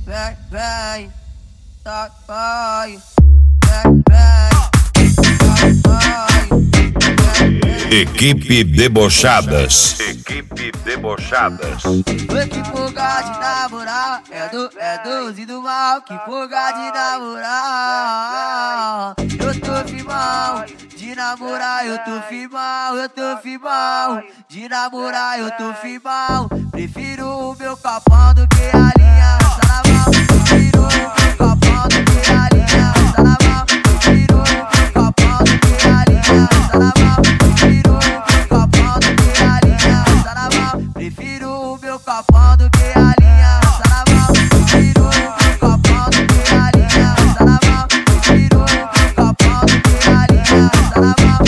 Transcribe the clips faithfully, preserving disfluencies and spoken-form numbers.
vem, vem, tá, vai, vem, vem, tá, vai. Equipe Debochadas. Equipe Debochadas. Oi, que porra de namorar, é do, é doze do mal, que porra de namorar. Eu tô firmão, de namorar eu tô firmão, eu tô firmão, de namorar eu tô firmão. Prefiro o meu capão do que a linha, tá na mão. Prefiro o meu capão do que a linha, tá na mão. Prefiro o meu capão do que a linha, tá na mão. Prefiro o meu capão do que a linha, tá na mão. Prefiro o meu capão do que a linha, tá na mão. Prefiro o meu capão do que a linha, tá na mão. Prefiro o meu capão do que a linha, tá na mão.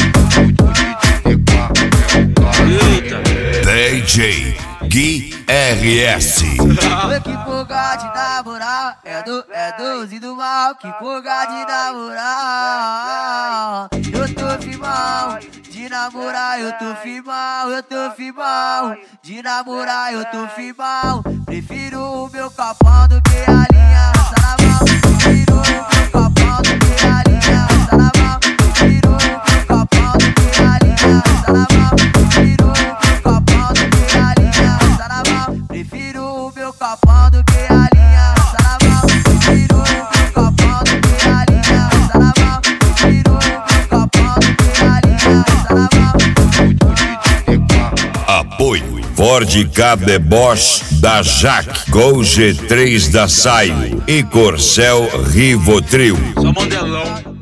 D J Gui R S. Oi, que porra de namorar, é do, é doze do mal, que porra de namorar. Eu tô firmão, de namorar eu tô firmão, eu tô firmão, de namorar eu tô firmão. Prefiro o meu capão do que a linha, tá na mão. Prefiro o meu capão do que a linha, tá na mão. Prefiro o meu capão do que a linha, tá na mão. Prefiro o meu capão do que a linha, tá na mão. Prefiro o meu capão do que a linha, tá na mão. Prefiro o meu capão do que a linha, tá na mão. Prefiro o meu capão do que a linha, tá na mão. Apoio Ford Ka Deboche da Jaque, Gol G três da Saio e Corcel Rivotril. Só modelão.